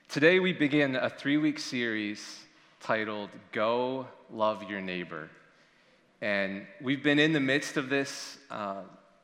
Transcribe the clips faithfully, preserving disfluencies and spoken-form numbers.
Today we begin a three-week series titled Go Love Your Neighbor. And we've been in the midst of this uh,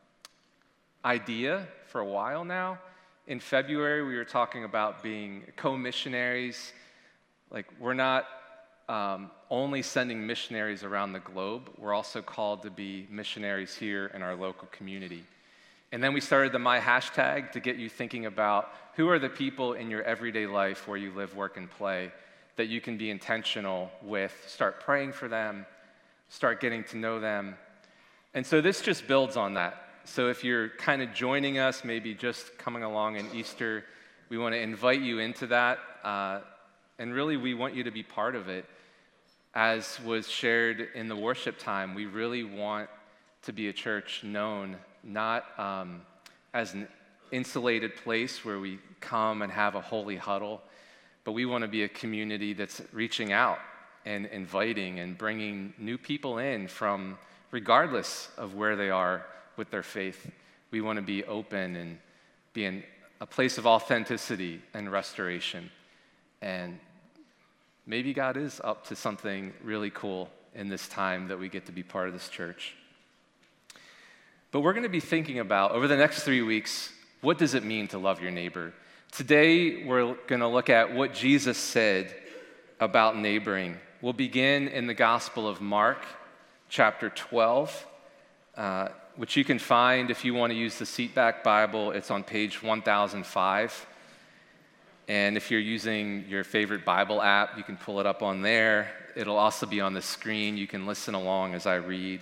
idea for a while now. In February, we were talking about being co-missionaries. Like, we're not um, only sending missionaries around the globe, we're also called to be missionaries here in our local community. And then we started the My Hashtag to get you thinking about who are the people in your everyday life where you live, work, and play that you can be intentional with. Start praying for them, start getting to know them. And so this just builds on that. So if you're kind of joining us, maybe just coming along in Easter, we want to invite you into that. Uh, and really, we want you to be part of it. As was shared in the worship time, we really want to be a church known not um, as an insulated place where we come and have a holy huddle, but we want to be a community that's reaching out and inviting and bringing new people in from regardless of where they are with their faith. We want to be open and be in a place of authenticity and restoration. And maybe God is up to something really cool in this time that we get to be part of this church. But we're going to be thinking about, over the next three weeks, what does it mean to love your neighbor? Today, we're going to look at what Jesus said about neighboring. We'll begin in the Gospel of Mark, chapter twelve, uh, which you can find if you want to use the Seatback Bible. It's on page one thousand five. And if you're using your favorite Bible app, you can pull it up on there. It'll also be on the screen. You can listen along as I read.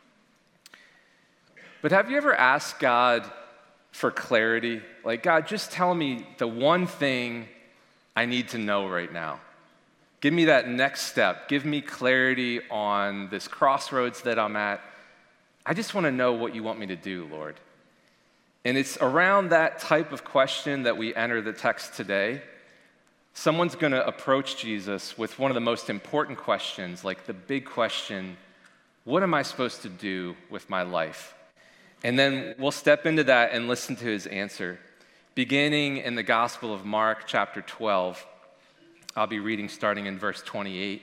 But have you ever asked God for clarity? Like, God, just tell me the one thing I need to know right now. Give me that next step. Give me clarity on this crossroads that I'm at. I just want to know what you want me to do, Lord. And it's around that type of question that we enter the text today. Someone's going to approach Jesus with one of the most important questions, like the big question, what am I supposed to do with my life? And then we'll step into that and listen to his answer. Beginning in the Gospel of Mark, chapter twelve, I'll be reading starting in verse twenty-eight.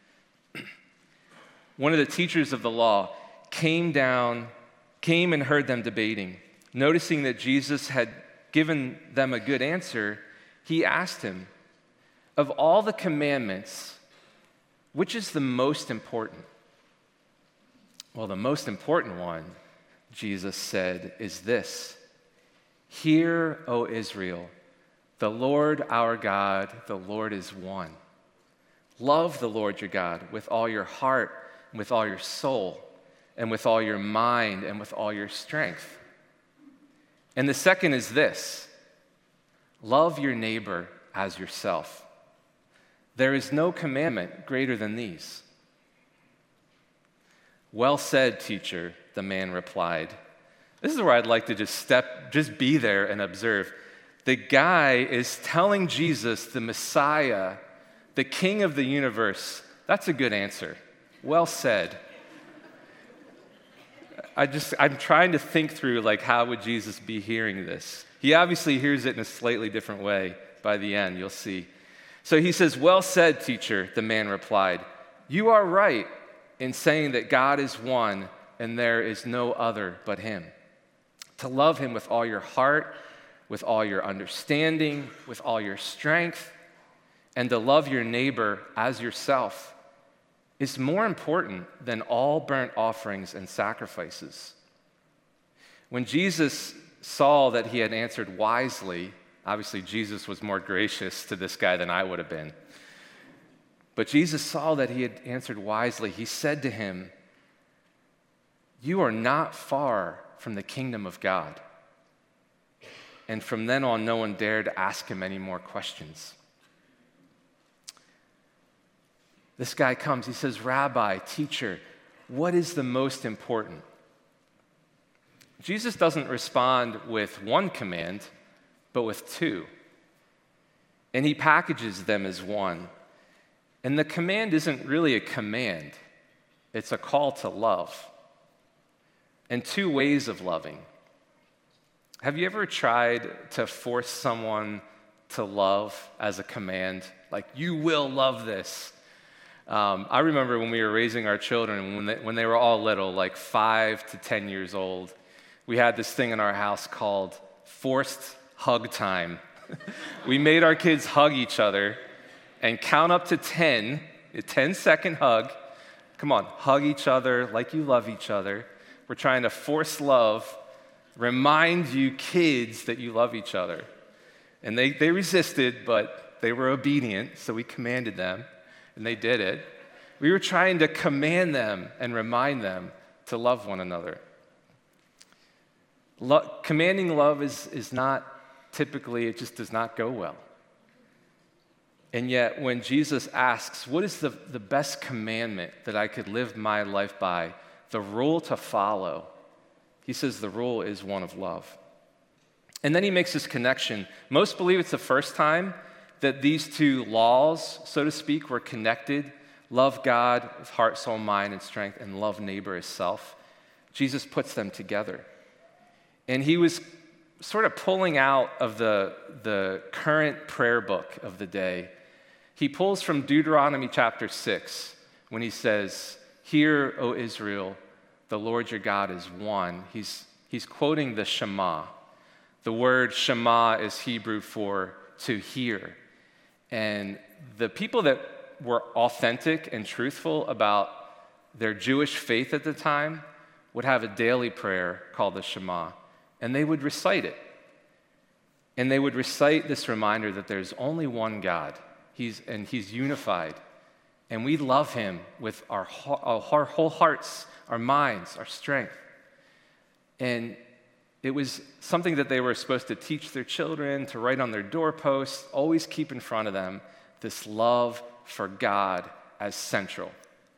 One of the teachers of the law came down, came and heard them debating. Noticing that Jesus had given them a good answer, he asked him, of all the commandments, which is the most important? Well, the most important one, Jesus said, is this: Hear, O Israel, the Lord our God, the Lord is one. Love the Lord your God with all your heart, and with all your soul, and with all your mind, and with all your strength. And the second is this: love your neighbor as yourself. There is no commandment greater than these. Well said, teacher, the man replied. This is where I'd like to just step, just be there and observe. The guy is telling Jesus, the Messiah, the King of the universe, that's a good answer. Well said. I just, I'm trying to think through, like, how would Jesus be hearing this? He obviously hears it in a slightly different way by the end, you'll see. So he says, well said, teacher, the man replied. You are right in saying that God is one and there is no other but him. To love him with all your heart, with all your understanding, with all your strength, and to love your neighbor as yourself is more important than all burnt offerings and sacrifices. When Jesus saw that he had answered wisely, obviously Jesus was more gracious to this guy than I would have been. But Jesus saw that he had answered wisely. He said to him, you are not far from the kingdom of God. And from then on, no one dared ask him any more questions. This guy comes, he says, Rabbi, teacher, what is the most important? Jesus doesn't respond with one command, but with two. And he packages them as one. And the command isn't really a command, it's a call to love. And two ways of loving. Have you ever tried to force someone to love as a command, like, you will love this. Um, I remember when we were raising our children, when they, when they were all little, like five to ten years old, we had this thing in our house called forced hug time. We made our kids hug each other and count up to ten, a ten-second hug. Come on, hug each other like you love each other. We're trying to force love, remind you kids that you love each other. And they, they resisted, but they were obedient, so we commanded them, and they did it. We were trying to command them and remind them to love one another. Lo- commanding love is, is not, typically, it just does not go well. And yet, when Jesus asks, what is the, the best commandment that I could live my life by, the rule to follow, he says the rule is one of love. And then he makes this connection. Most believe it's the first time that these two laws, so to speak, were connected. Love God with heart, soul, mind, and strength, and love neighbor as self. Jesus puts them together. And he was sort of pulling out of the, the current prayer book of the day. He pulls from Deuteronomy chapter six when he says, "Hear, O Israel, the Lord your God is one." He's, he's quoting the Shema. The word Shema is Hebrew for to hear. And the people that were authentic and truthful about their Jewish faith at the time would have a daily prayer called the Shema, and they would recite it. And they would recite this reminder that there's only one God, he's, and he's unified, and we love him with our, our whole hearts, our minds, our strength. And it was something that they were supposed to teach their children, to write on their doorposts, always keep in front of them this love for God as central.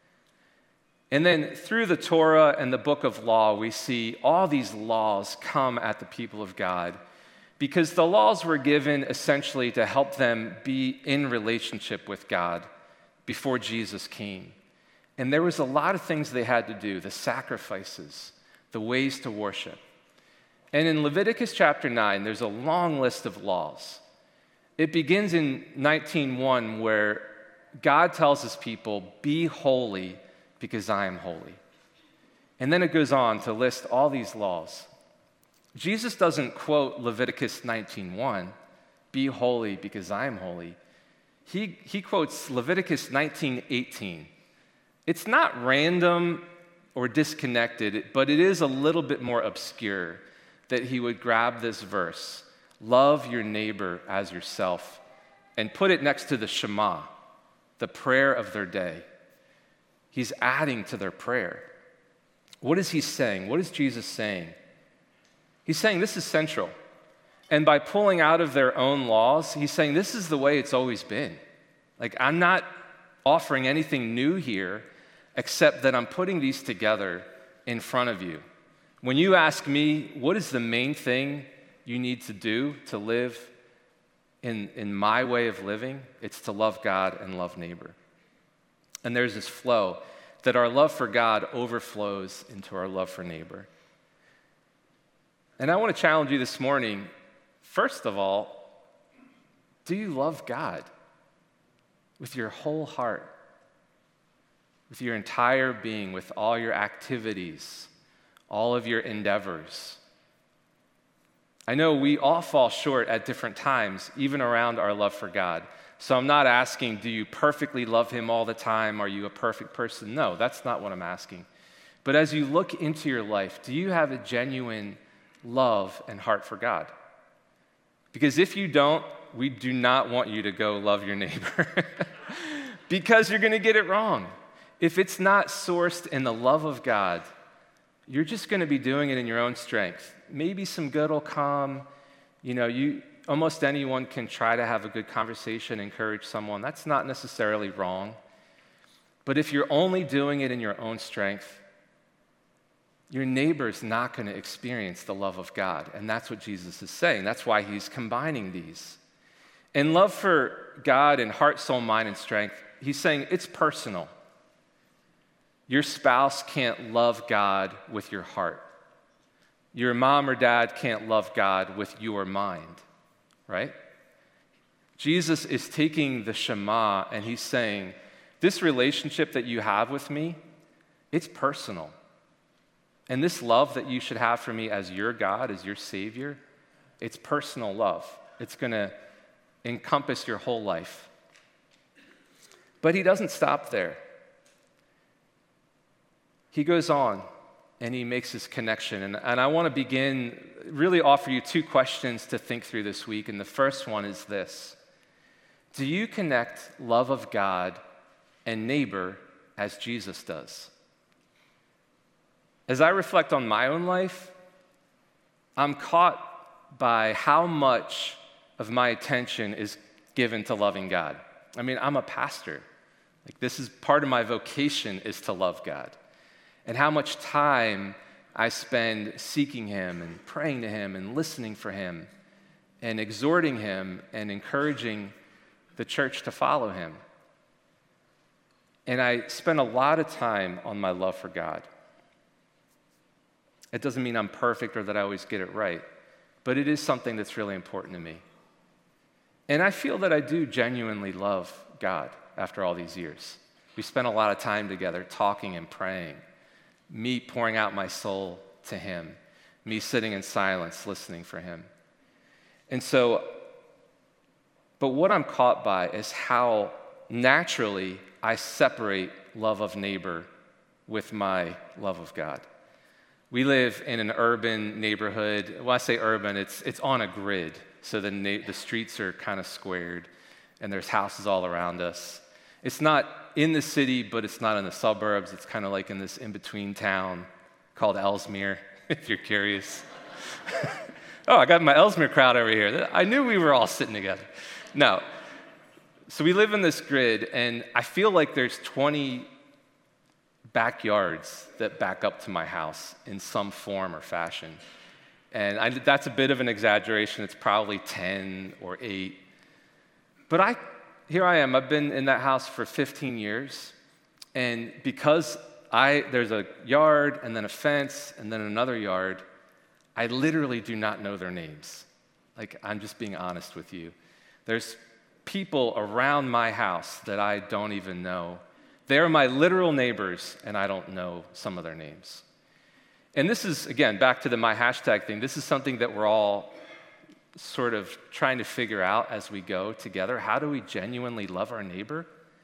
And then through the Torah and the book of law, we see all these laws come at the people of God because the laws were given essentially to help them be in relationship with God before Jesus came. And there was a lot of things they had to do, the sacrifices, the ways to worship. And in Leviticus chapter nine, there's a long list of laws. It begins in nineteen one where God tells his people, "Be holy because I am holy." And then it goes on to list all these laws. Jesus doesn't quote Leviticus nineteen one, "Be holy because I am holy." He, he quotes Leviticus nineteen eighteen. It's not random or disconnected, but it is a little bit more obscure that he would grab this verse, "Love your neighbor as yourself," and put it next to the Shema, the prayer of their day. He's adding to their prayer. What is he saying? What is Jesus saying? He's saying this is central. And by pulling out of their own laws, he's saying this is the way it's always been. Like, I'm not offering anything new here, except that I'm putting these together in front of you. When you ask me, what is the main thing you need to do to live in, in my way of living? It's to love God and love neighbor. And there's this flow that our love for God overflows into our love for neighbor. And I want to challenge you this morning, first of all, do you love God with your whole heart, with your entire being, with all your activities, all of your endeavors? I know we all fall short at different times, even around our love for God. So I'm not asking, do you perfectly love him all the time? Are you a perfect person? No, that's not what I'm asking. But as you look into your life, do you have a genuine love and heart for God? Because if you don't, we do not want you to go love your neighbor because you're going to get it wrong. If it's not sourced in the love of God, you're just going to be doing it in your own strength. Maybe some good will come. You know, you almost anyone can try to have a good conversation, encourage someone. That's not necessarily wrong. But if you're only doing it in your own strength, your neighbor's not going to experience the love of God. And that's what Jesus is saying. That's why he's combining these. And love for God in heart, soul, mind, and strength, he's saying it's personal. Your spouse can't love God with your heart. Your mom or dad can't love God with your mind, right? Jesus is taking the Shema and he's saying, this relationship that you have with me, it's personal. And this love that you should have for me as your God, as your Savior, it's personal love. It's going to encompass your whole life. But he doesn't stop there. He goes on and he makes this connection. And, and I want to begin, really offer you two questions to think through this week. And the first one is this: do you connect love of God and neighbor as Jesus does? As I reflect on my own life, I'm caught by how much of my attention is given to loving God. I mean, I'm a pastor. Like, this is part of my vocation, is to love God. And how much time I spend seeking him and praying to him and listening for him and exhorting him and encouraging the church to follow him. And I spend a lot of time on my love for God. It doesn't mean I'm perfect or that I always get it right, but it is something that's really important to me. And I feel that I do genuinely love God after all these years. We spent a lot of time together talking and praying, me pouring out my soul to him, me sitting in silence listening for him. And so, but what I'm caught by is how naturally I separate love of neighbor with my love of God. We live in an urban neighborhood. When I say urban, it's it's on a grid. So the na- the streets are kind of squared, and there's houses all around us. It's not in the city, but it's not in the suburbs. It's kind of like in this in-between town called Ellesmere, if you're curious. Oh, I got my Ellesmere crowd over here. I knew we were all sitting together. No. So we live in this grid, and I feel like there's twenty backyards that back up to my house in some form or fashion. And I, that's a bit of an exaggeration. It's probably ten or eight. But I, here I am. I've been in that house for fifteen years. And because I there's a yard and then a fence and then another yard, I literally do not know their names. Like, I'm just being honest with you. There's people around my house that I don't even know. They're my literal neighbors, and I don't know some of their names. And this is, again, back to the my hashtag thing. This is something that we're all sort of trying to figure out as we go together. How do we genuinely love our neighbor?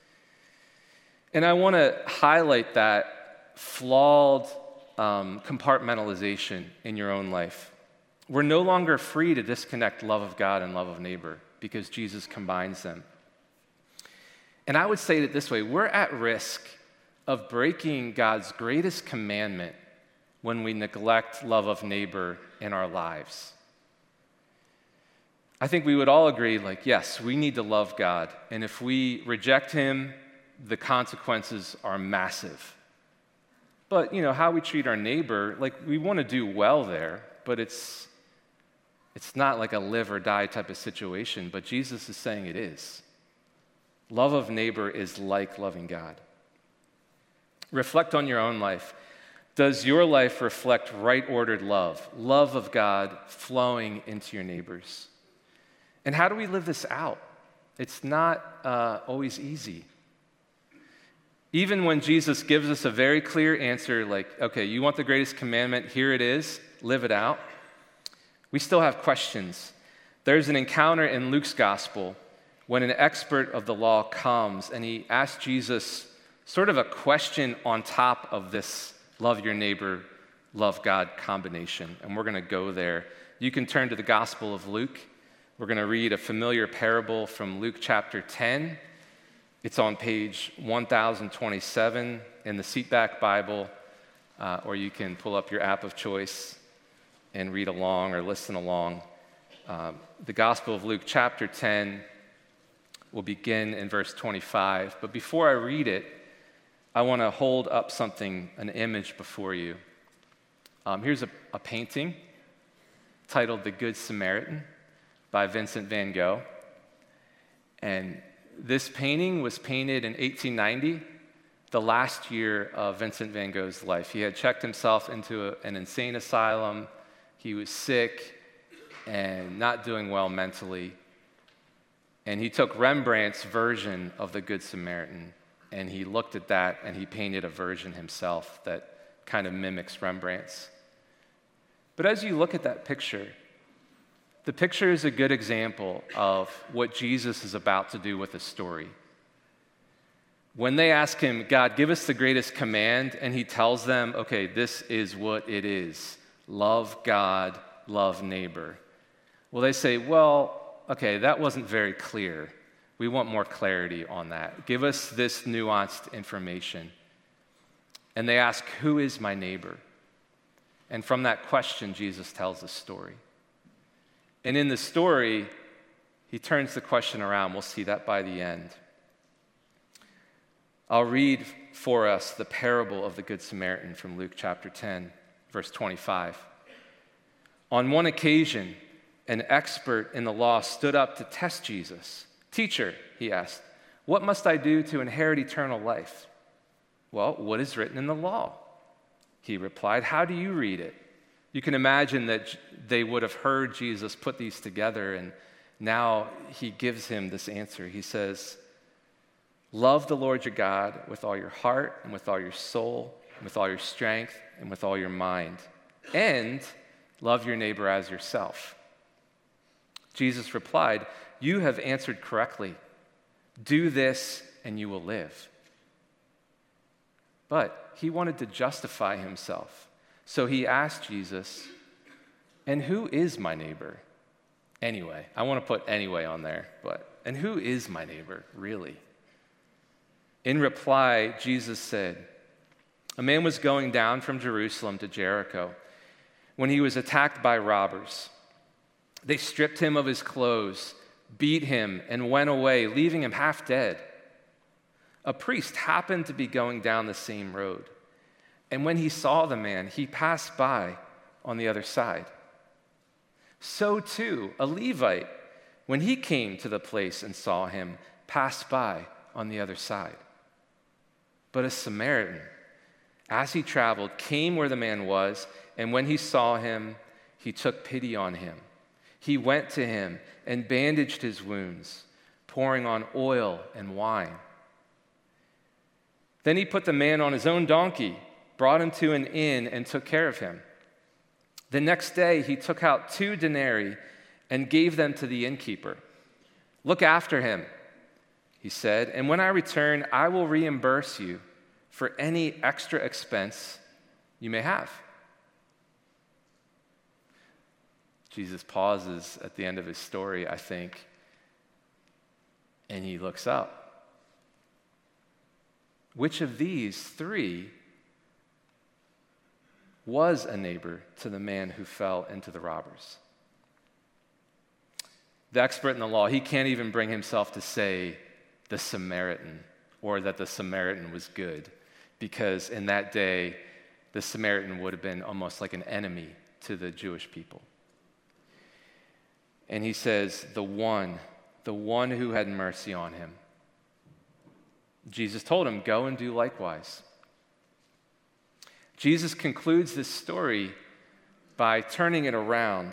And I want to highlight that flawed um, compartmentalization in your own life. We're no longer free to disconnect love of God and love of neighbor because Jesus combines them. And I would say it this way: we're at risk of breaking God's greatest commandment when we neglect love of neighbor in our lives. I think we would all agree, like, yes, we need to love God. And if we reject him, the consequences are massive. But, you know, how we treat our neighbor, like, we want to do well there, but it's it's not like a live or die type of situation. But Jesus is saying it is. Love of neighbor is like loving God. Reflect on your own life. Does your life reflect right-ordered love, love of God flowing into your neighbors? And how do we live this out? It's not uh, always easy. Even when Jesus gives us a very clear answer, like, okay, you want the greatest commandment, here it is, live it out, we still have questions. There's an encounter in Luke's gospel when an expert of the law comes and he asks Jesus sort of a question on top of this love your neighbor, love God combination. And we're going to go there. You can turn to the Gospel of Luke. We're going to read a familiar parable from Luke chapter ten. It's on page one thousand twenty-seven in the Seatback Bible, uh, or you can pull up your app of choice and read along or listen along. Um, the Gospel of Luke chapter ten will begin in verse twenty-five. But before I read it, I want to hold up something, an image before you. Um, here's a, a painting titled The Good Samaritan by Vincent van Gogh. And this painting was painted in eighteen ninety, the last year of Vincent van Gogh's life. He had checked himself into a, an insane asylum. He was sick and not doing well mentally. And he took Rembrandt's version of the Good Samaritan, and he looked at that, and he painted a version himself that kind of mimics Rembrandt's. But as you look at that picture, the picture is a good example of what Jesus is about to do with the story. When they ask him, God, give us the greatest command, and he tells them, okay, this is what it is. Love God, love neighbor. Well, they say, well, okay, that wasn't very clear. We want more clarity on that. Give us this nuanced information. And they ask, who is my neighbor? And from that question, Jesus tells a story. And in the story, he turns the question around. We'll see that by the end. I'll read for us the parable of the Good Samaritan from Luke chapter ten, verse twenty-five. On one occasion, an expert in the law stood up to test Jesus. Teacher, he asked, what must I do to inherit eternal life? Well, what is written in the law? He replied, how do you read it? You can imagine that they would have heard Jesus put these together, and now he gives him this answer. He says, love the Lord your God with all your heart and with all your soul and with all your strength and with all your mind, and love your neighbor as yourself. Jesus replied, you have answered correctly. Do this and you will live. But he wanted to justify himself. So he asked Jesus, and who is my neighbor? Anyway, I want to put anyway on there, but, and who is my neighbor, really? In reply, Jesus said, a man was going down from Jerusalem to Jericho when he was attacked by robbers. They stripped him of his clothes, beat him, and went away, leaving him half dead. A priest happened to be going down the same road, and when he saw the man, he passed by on the other side. So too, a Levite, when he came to the place and saw him, passed by on the other side. But a Samaritan, as he traveled, came where the man was, and when he saw him, he took pity on him. He went to him and bandaged his wounds, pouring on oil and wine. Then he put the man on his own donkey, brought him to an inn, and took care of him. The next day he took out two denarii and gave them to the innkeeper. Look after him, he said, and when I return, I will reimburse you for any extra expense you may have. Jesus pauses at the end of his story, I think, and he looks up. Which of these three was a neighbor to the man who fell into the robbers? The expert in the law, he can't even bring himself to say the Samaritan or that the Samaritan was good, because in that day, the Samaritan would have been almost like an enemy to the Jewish people. And he says, the one, the one who had mercy on him. Jesus told him, go and do likewise. Jesus concludes this story by turning it around.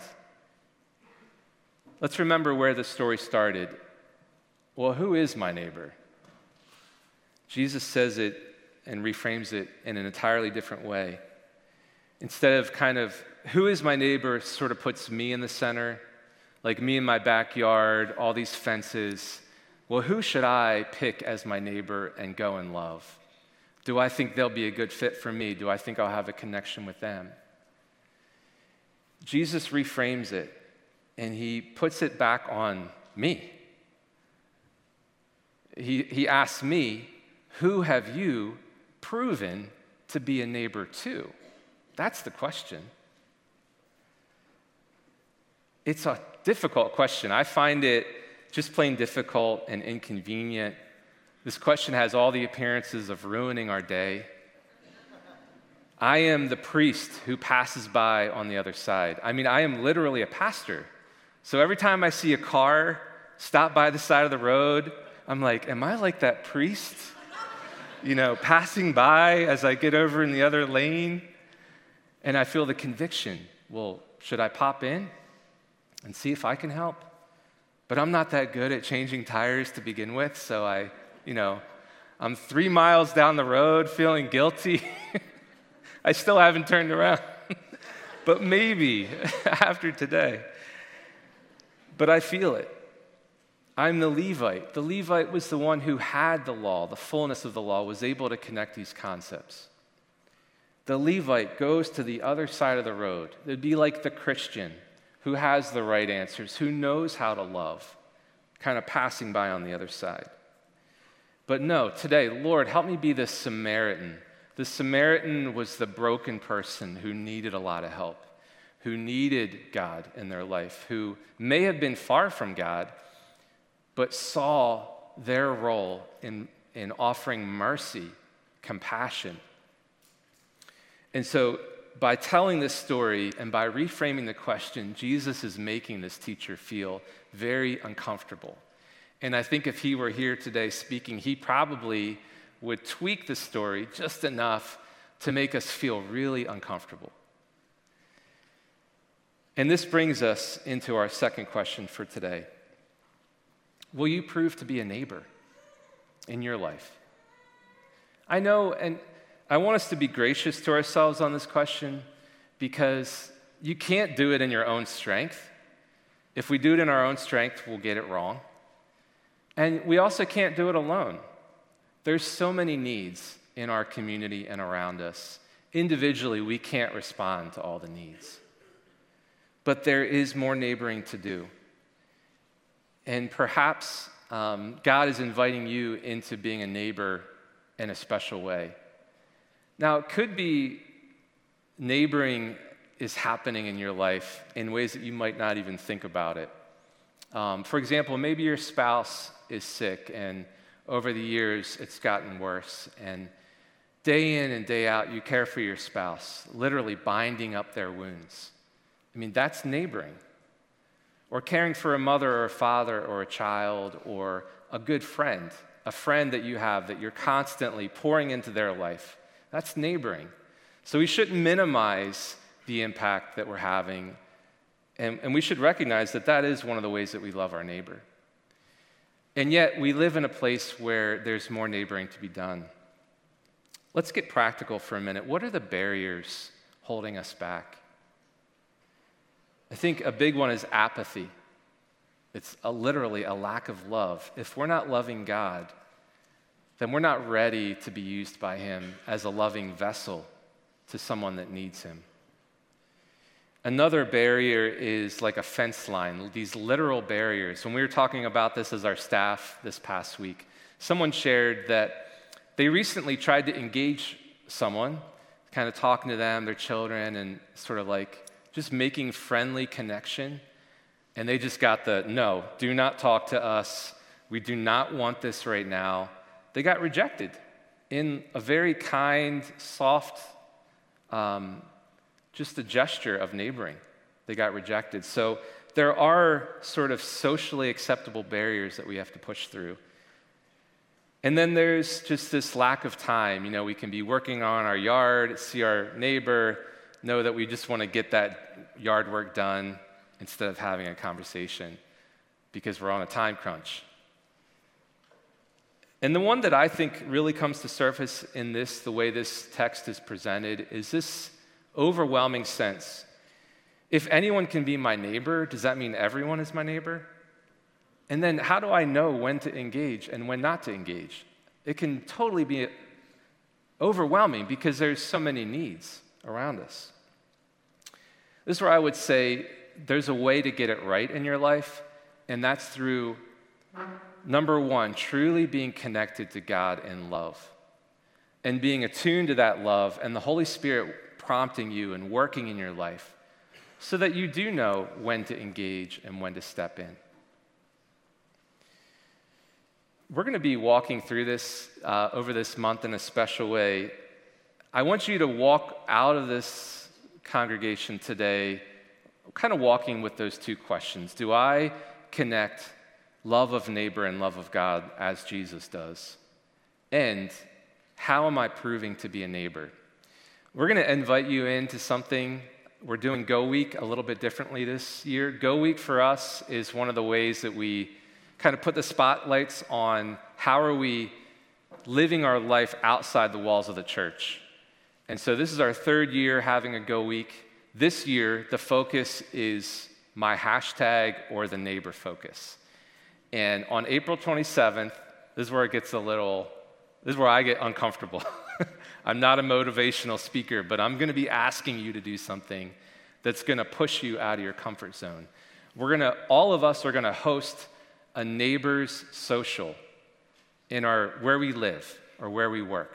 Let's remember where the story started. Well, who is my neighbor? Jesus says it and reframes it in an entirely different way. Instead of kind of, who is my neighbor, sort of puts me in the center, like me in my backyard, all these fences. Well, who should I pick as my neighbor and go and love? Do I think they'll be a good fit for me? Do I think I'll have a connection with them? Jesus reframes it, and he puts it back on me. He, he asks me, who have you proven to be a neighbor to? That's the question. It's a difficult question. I find it just plain difficult and inconvenient. This question has all the appearances of ruining our day. I am the priest who passes by on the other side. I mean, I am literally a pastor. So every time I see a car stop by the side of the road, I'm like, am I like that priest? You know, passing by as I get over in the other lane? And I feel the conviction, well, should I pop in and see if I can help? but I'm not that good at changing tires to begin with, so I, you know, I'm three miles down the road feeling guilty. I still haven't turned around, but maybe after today. But I feel it. I'm the Levite. The Levite was the one who had the law, the fullness of the law, was able to connect these concepts. The Levite goes to the other side of the road. It'd be like the Christian who has the right answers, who knows how to love, kind of passing by on the other side. But no, today, Lord, help me be the Samaritan. The Samaritan was the broken person who needed a lot of help, who needed God in their life, who may have been far from God, but saw their role in, in offering mercy, compassion. And so by telling this story and by reframing the question, Jesus is making this teacher feel very uncomfortable. And I think if he were here today speaking, he probably would tweak the story just enough to make us feel really uncomfortable. And this brings us into our second question for today. Will you prove to be a neighbor in your life? I know, and I want us to be gracious to ourselves on this question because you can't do it in your own strength. If we do it in our own strength, we'll get it wrong. And we also can't do it alone. There's so many needs in our community and around us. Individually, we can't respond to all the needs. But there is more neighboring to do. And perhaps um, God is inviting you into being a neighbor in a special way. Now, it could be neighboring is happening in your life in ways that you might not even think about it. Um, for example, maybe your spouse is sick, and over the years, it's gotten worse. And day in and day out, you care for your spouse, literally binding up their wounds. I mean, that's neighboring. Or caring for a mother or a father or a child or a good friend, a friend that you have that you're constantly pouring into their life. That's neighboring. So we shouldn't minimize the impact that we're having, and, and we should recognize that that is one of the ways that we love our neighbor. And yet, we live in a place where there's more neighboring to be done. Let's get practical for a minute. What are the barriers holding us back? I think a big one is apathy. It's a, literally a lack of love. If we're not loving God, then we're not ready to be used by him as a loving vessel to someone that needs him. Another barrier is like a fence line, these literal barriers. When we were talking about this as our staff this past week, someone shared that they recently tried to engage someone, kind of talking to them, their children, and sort of like just making friendly connection. And they just got the, no, do not talk to us. We do not want this right now. They got rejected in a very kind, soft, um, just a gesture of neighboring. They got rejected. So there are sort of socially acceptable barriers that we have to push through. And then there's just this lack of time. You know, we can be working on our yard, see our neighbor, know that we just want to get that yard work done instead of having a conversation because we're on a time crunch. And the one that I think really comes to surface in this, the way this text is presented, is this overwhelming sense. If anyone can be my neighbor, does that mean everyone is my neighbor? And then how do I know when to engage and when not to engage? It can totally be overwhelming because there's so many needs around us. This is where I would say there's a way to get it right in your life, and that's through, number one, truly being connected to God in love and being attuned to that love and the Holy Spirit prompting you and working in your life so that you do know when to engage and when to step in. We're going to be walking through this uh, over this month in a special way. I want you to walk out of this congregation today kind of walking with those two questions. Do I connect love of neighbor and love of God as Jesus does? And how am I proving to be a neighbor? We're going to invite you into something we're doing Go Week a little bit differently this year. Go Week for us is one of the ways that we kind of put the spotlights on how are we living our life outside the walls of the church. And so this is our third year having a Go Week. This year, the focus is my hashtag or the neighbor focus. And on April twenty-seventh, this is where it gets a little, this is where I get uncomfortable. I'm not a motivational speaker, but I'm going to be asking you to do something that's going to push you out of your comfort zone. We're going to, all of us are going to host a neighbors social in our, where we live or where we work.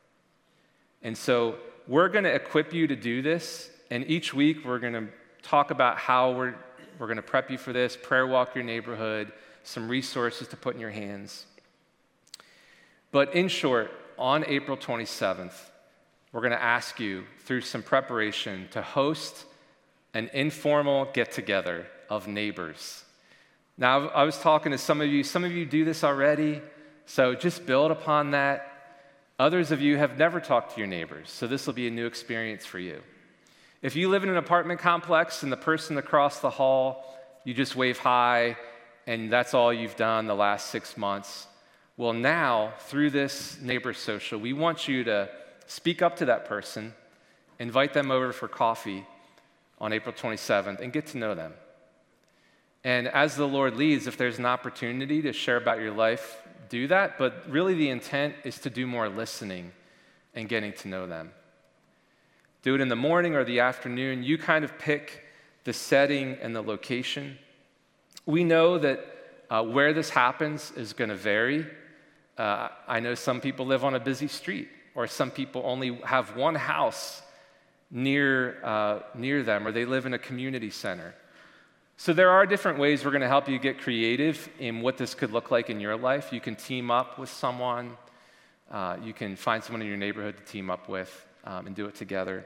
And so we're going to equip you to do this, and each week we're going to talk about how we're, we're going to prep you for this, prayer walk your neighborhood, some resources to put in your hands. But in short, on April twenty-seventh, we're going to ask you, through some preparation, to host an informal get-together of neighbors. Now, I was talking to some of you. Some of you do this already, so just build upon that. Others of you have never talked to your neighbors, so this will be a new experience for you. If you live in an apartment complex and the person across the hall, you just wave hi, and that's all you've done the last six months, well, now, through this neighbor social, we want you to speak up to that person, invite them over for coffee on April twenty-seventh, and get to know them. And as the Lord leads, if there's an opportunity to share about your life, do that. But really the intent is to do more listening and getting to know them. Do it in the morning or the afternoon. You kind of pick the setting and the location. We know that uh, where this happens is going to vary. Uh, I know some people live on a busy street, or some people only have one house near, uh, near them, or they live in a community center. So there are different ways we're going to help you get creative in what this could look like in your life. You can team up with someone. Uh, you can find someone in your neighborhood to team up with um, and do it together.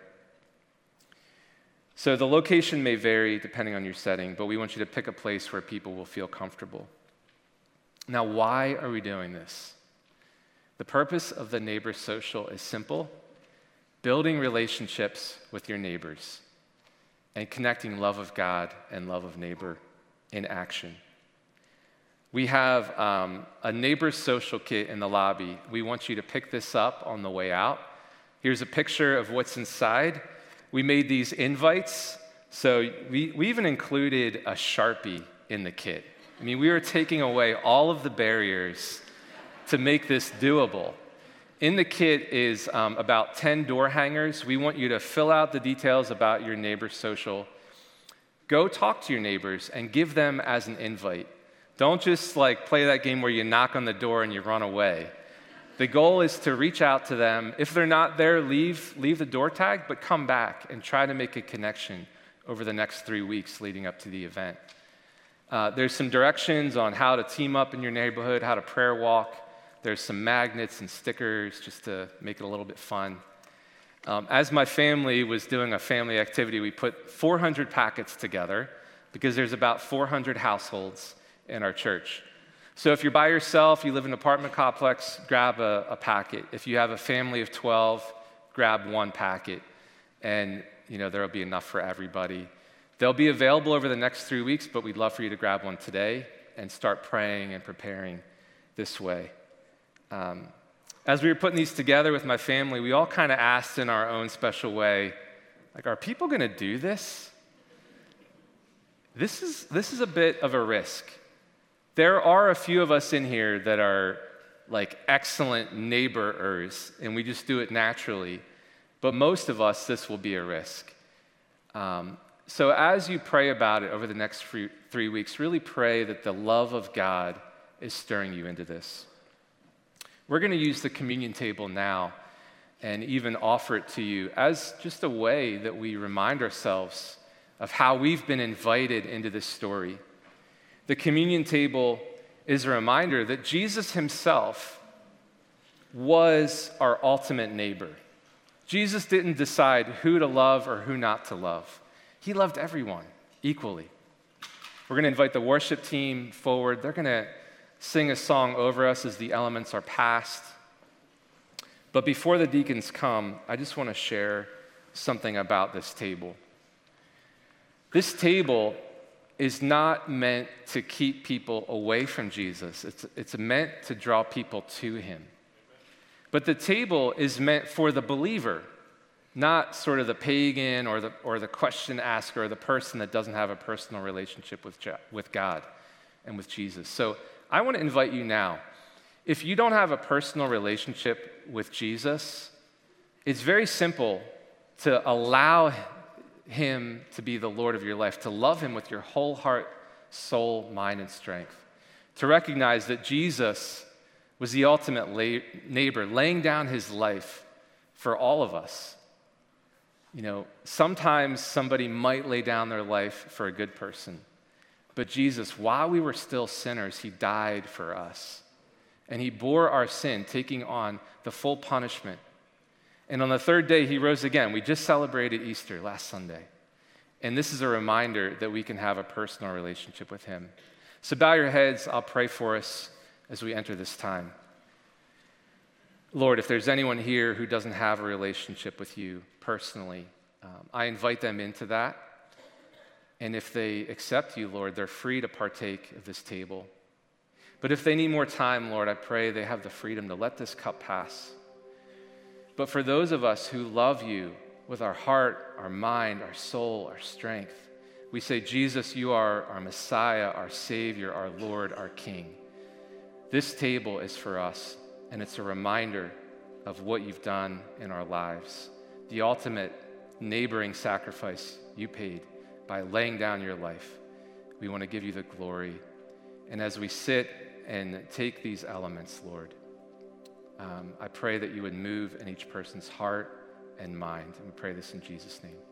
So the location may vary depending on your setting, but we want you to pick a place where people will feel comfortable. Now, why are we doing this? The purpose of the Neighbor Social is simple: building relationships with your neighbors and connecting love of God and love of neighbor in action. We have um, a Neighbor Social kit in the lobby. We want you to pick this up on the way out. Here's a picture of what's inside. We made these invites, so we, we even included a Sharpie in the kit. I mean, we were taking away all of the barriers to make this doable. In the kit is um, about ten door hangers. We want you to fill out the details about your Neighbor Social. Go talk to your neighbors and give them as an invite. Don't just like play that game where you knock on the door and you run away. The goal is to reach out to them. If they're not there, leave, leave the door tag, but come back and try to make a connection over the next three weeks leading up to the event. Uh, there's some directions on how to team up in your neighborhood, how to prayer walk. There's some magnets and stickers just to make it a little bit fun. Um, as my family was doing a family activity, we put four hundred packets together because there's about four hundred households in our church. So if you're by yourself, you live in an apartment complex, grab a, a packet. If you have a family of twelve, grab one packet. And you know there will be enough for everybody. They'll be available over the next three weeks, but we'd love for you to grab one today and start praying and preparing this way. Um, as we were putting these together with my family, we all kind of asked in our own special way, like, are people going to do this? This is, this is a bit of a risk. There are a few of us in here that are like excellent neighborers, and we just do it naturally. But most of us, this will be a risk. Um, so as you pray about it over the next three, three weeks, really pray that the love of God is stirring you into this. We're going to use the communion table now and even offer it to you as just a way that we remind ourselves of how we've been invited into this story. The communion table is a reminder that Jesus himself was our ultimate neighbor. Jesus didn't decide who to love or who not to love. He loved everyone equally. We're going to invite the worship team forward. They're going to sing a song over us as the elements are passed. But before the deacons come, I just want to share something about this table. This table is not meant to keep people away from Jesus. It's, it's meant to draw people to him. But the table is meant for the believer, not sort of the pagan or the, or the question asker or the person that doesn't have a personal relationship with, with God and with Jesus. So I want to invite you now, if you don't have a personal relationship with Jesus, it's very simple to allow him to be the Lord of your life, to love him with your whole heart, soul, mind, and strength, to recognize that Jesus was the ultimate la- neighbor, laying down his life for all of us. You know, sometimes somebody might lay down their life for a good person, but Jesus, while we were still sinners, he died for us, and he bore our sin, taking on the full punishment. And on the third day, he rose again. We just celebrated Easter last Sunday. And this is a reminder that we can have a personal relationship with him. So bow your heads. I'll pray for us as we enter this time. Lord, if there's anyone here who doesn't have a relationship with you personally, um, I invite them into that. And if they accept you, Lord, they're free to partake of this table. But if they need more time, Lord, I pray they have the freedom to let this cup pass. But for those of us who love you with our heart, our mind, our soul, our strength, we say, Jesus, you are our Messiah, our Savior, our Lord, our King. This table is for us, and it's a reminder of what you've done in our lives, the ultimate neighboring sacrifice you paid by laying down your life. We want to give you the glory. And as we sit and take these elements, Lord, Um, I pray that you would move in each person's heart and mind. And we pray this in Jesus' name.